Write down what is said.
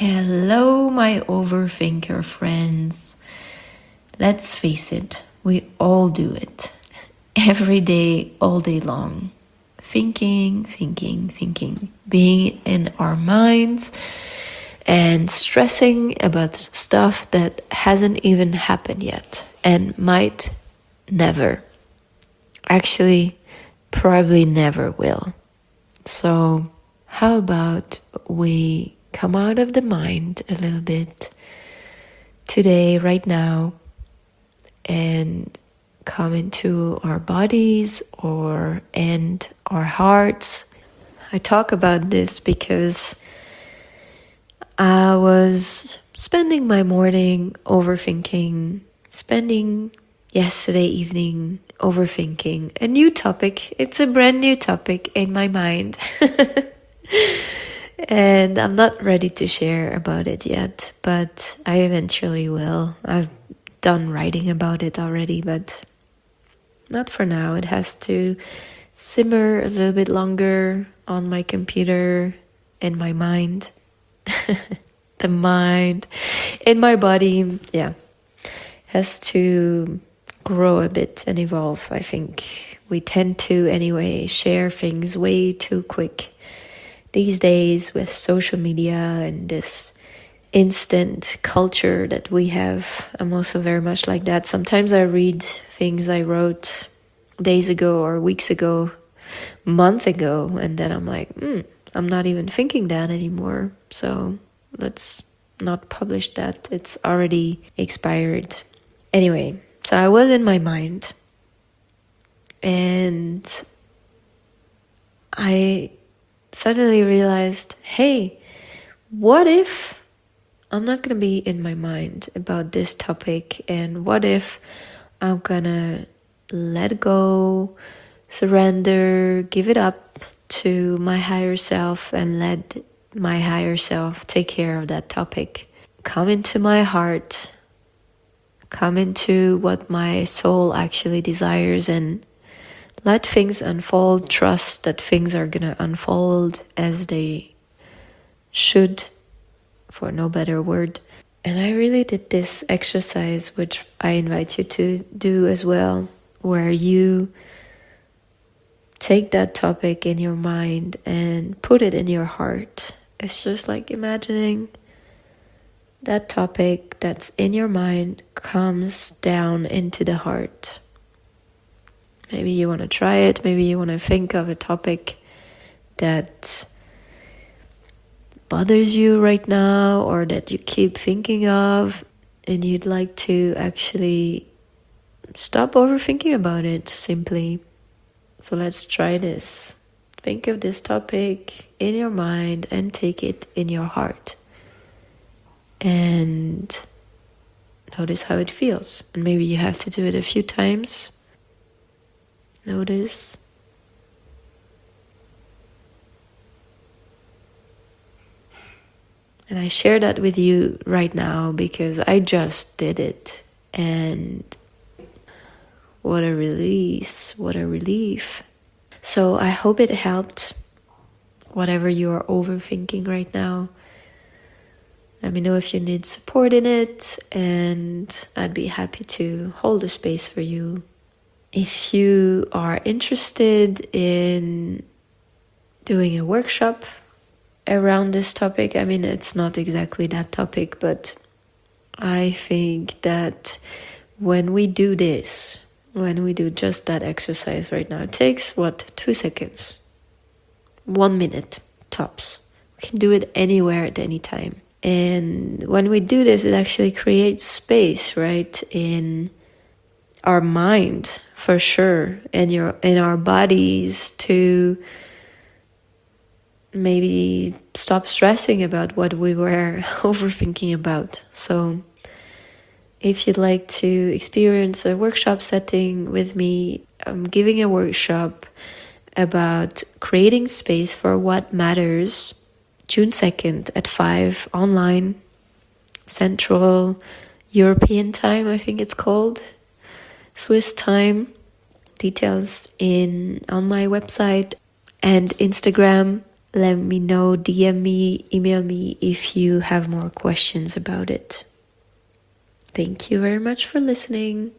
Hello, my overthinker friends. Let's face it, we all do it. Every day, all day long. Thinking. Being in our minds and stressing about stuff that hasn't even happened yet and might never. Actually, probably never will. So, how about we come out of the mind a little bit today, right now, and come into our bodies and our hearts. I talk about this because I was spending my morning overthinking, spending yesterday evening overthinking a new topic. It's a brand new topic in my mind. And I'm not ready to share about it yet, but I eventually will. I've done writing about it already, but not for now. It has to simmer a little bit longer on my computer, in my mind. The mind, in my body, has to grow a bit and evolve. I think we tend to, anyway, share things way too quick these days with social media and this instant culture that we have. I'm also very much like that. Sometimes I read things I wrote days ago or weeks ago, month ago, and then I'm like, I'm not even thinking that anymore. So let's not publish that. It's already expired. Anyway, so I was in my mind and I suddenly realized, hey, what if I'm not going to be in my mind about this topic, and what if I'm going to let go, surrender, give it up to my higher self and let my higher self take care of that topic. Come into my heart, come into what my soul actually desires and let things unfold. Trust that things are going to unfold as they should, for no better word. And I really did this exercise, which I invite you to do as well, where you take that topic in your mind and put it in your heart. It's just like imagining that topic that's in your mind comes down into the heart. Maybe you want to try it. Maybe you want to think of a topic that bothers you right now or that you keep thinking of, and you'd like to actually stop overthinking about it simply. So let's try this. Think of this topic in your mind and take it in your heart. And notice how it feels. And maybe you have to do it a few times. Notice. And I share that with you right now because I just did it. And what a release, what a relief. So I hope it helped, whatever you are overthinking right now. Let me know if you need support in it, and I'd be happy to hold a space for you. If you are interested in doing a workshop around this topic, I mean, it's not exactly that topic, but I think that when we do this, when we do just that exercise right now, it takes, 2 seconds? 1 minute, tops. We can do it anywhere at any time. And when we do this, it actually creates space, right, in our mind, for sure, and in our bodies to maybe stop stressing about what we were overthinking about. So if you'd like to experience a workshop setting with me, I'm giving a workshop about creating space for what matters, June 2nd at 5 online, Central European time, I think it's called, Swiss time. Details on my website and Instagram. Let me know, DM me, email me if you have more questions about it. Thank you very much for listening.